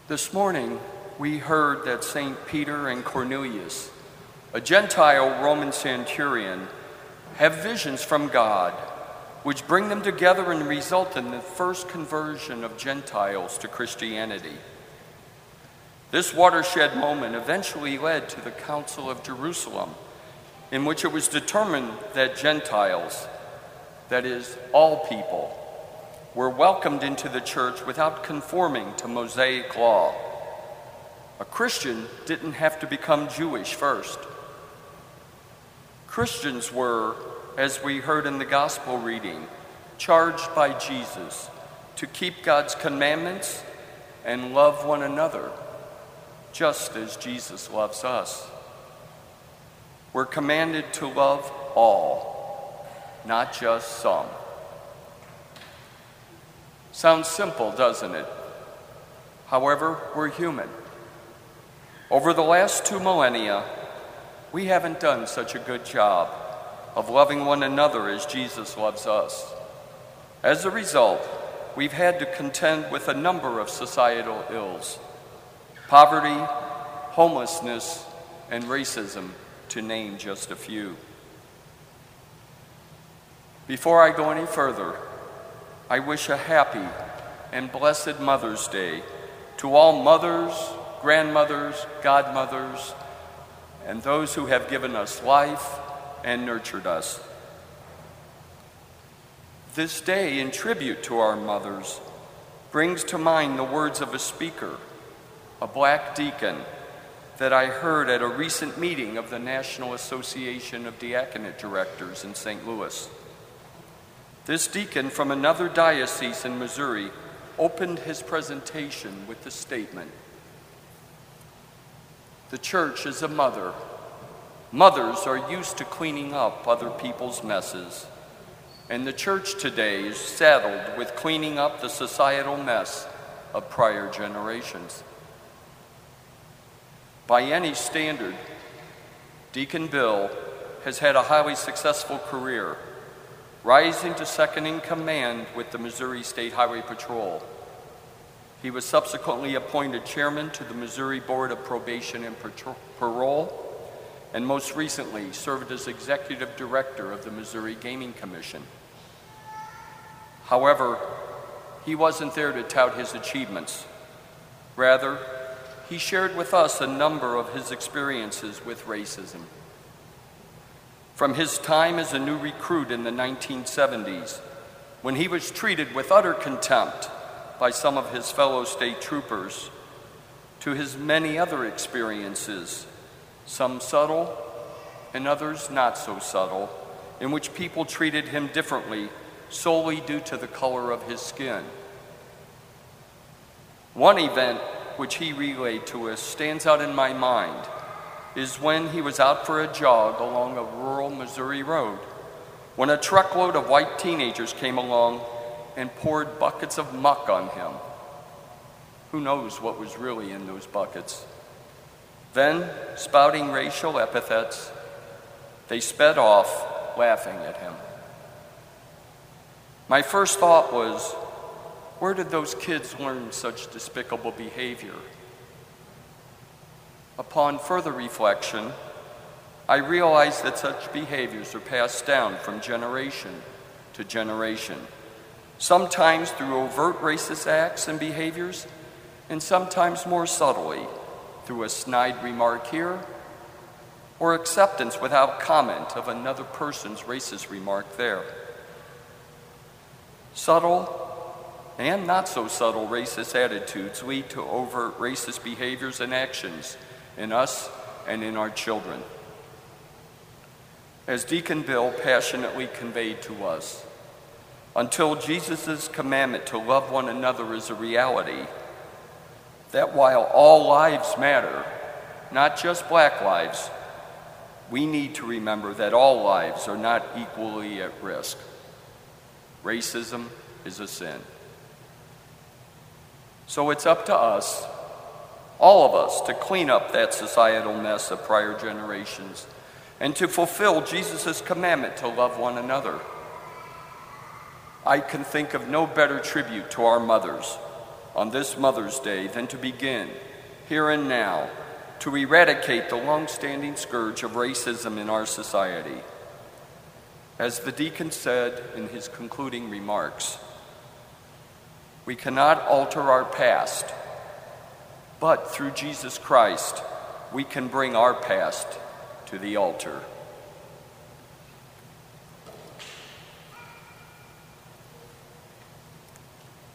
This morning, we heard that St. Peter and Cornelius, a Gentile Roman centurion, have visions from God, which bring them together and result in the first conversion of Gentiles to Christianity. This watershed moment eventually led to the Council of Jerusalem, in which it was determined that Gentiles, that is, all people, were welcomed into the church without conforming to Mosaic law. A Christian didn't have to become Jewish first. Christians were, as we heard in the gospel reading, charged by Jesus to keep God's commandments and love one another, just as Jesus loves us. We're commanded to love all, not just some. Sounds simple, doesn't it? However, we're human. Over the last 2 millennia, we haven't done such a good job of loving one another as Jesus loves us. As a result, we've had to contend with a number of societal ills: poverty, homelessness, and racism, to name just a few. Before I go any further, I wish a happy and blessed Mother's Day to all mothers, grandmothers, godmothers, and those who have given us life and nurtured us. This day, in tribute to our mothers, brings to mind the words of a speaker, a black deacon, that I heard at a recent meeting of the National Association of Diaconate Directors in St. Louis. This deacon from another diocese in Missouri opened his presentation with the statement, "The church is a mother. Mothers are used to cleaning up other people's messes, and the church today is saddled with cleaning up the societal mess of prior generations." By any standard, Deacon Bill has had a highly successful career, rising to second in command with the Missouri State Highway Patrol. He was subsequently appointed chairman to the Missouri Board of Probation and Parole, and most recently served as executive director of the Missouri Gaming Commission. However, he wasn't there to tout his achievements. Rather, he shared with us a number of his experiences with racism. From his time as a new recruit in the 1970s, when he was treated with utter contempt by some of his fellow state troopers, to his many other experiences, some subtle and others not so subtle, in which people treated him differently solely due to the color of his skin. One event which he relayed to us stands out in my mind is when he was out for a jog along a rural Missouri road when a truckload of white teenagers came along and poured buckets of muck on him. Who knows what was really in those buckets? Then, spouting racial epithets, they sped off, laughing at him. My first thought was, where did those kids learn such despicable behavior? Upon further reflection, I realized that such behaviors are passed down from generation to generation, sometimes through overt racist acts and behaviors, and sometimes more subtly, through a snide remark here, or acceptance without comment of another person's racist remark there. Subtle and not so subtle racist attitudes lead to overt racist behaviors and actions in us and in our children. As Deacon Bill passionately conveyed to us, until Jesus' commandment to love one another is a reality, that while all lives matter, not just black lives, we need to remember that all lives are not equally at risk. Racism is a sin. So it's up to us, all of us, to clean up that societal mess of prior generations and to fulfill Jesus' commandment to love one another. I can think of no better tribute to our mothers on this Mother's Day than to begin, here and now, to eradicate the long-standing scourge of racism in our society. As the deacon said in his concluding remarks, we cannot alter our past, but through Jesus Christ, we can bring our past to the altar.